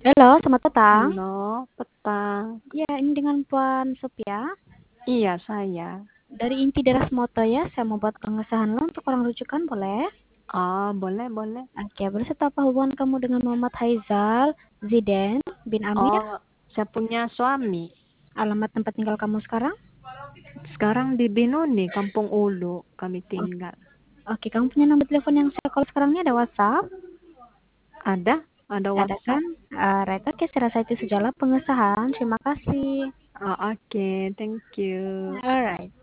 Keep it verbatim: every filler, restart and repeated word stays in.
Halo, selamat petang. Halo, petang. Ya, ini dengan Puan Sophia. Iya, saya. Dari Inti Deras Moto ya, saya mau buat pengesahan lo untuk orang rujukan, boleh? Oh, boleh, boleh. Oke, boleh saya tahu apa hubungan kamu dengan Muhammad Haizal Ziden bin Amir? Oh, saya punya suami. Alamat tempat tinggal kamu sekarang? Sekarang di Binoni, Kampung Ulu, kami Oke, tinggal. oke, kamu punya nomor telepon yang saya call sekarang ini ada WhatsApp? Ada? Ada Ada WhatsApp? kan? Alright, oke, saya rasa itu sajalah pengesahan. Terima kasih. Oh, oke, thank you. Alright.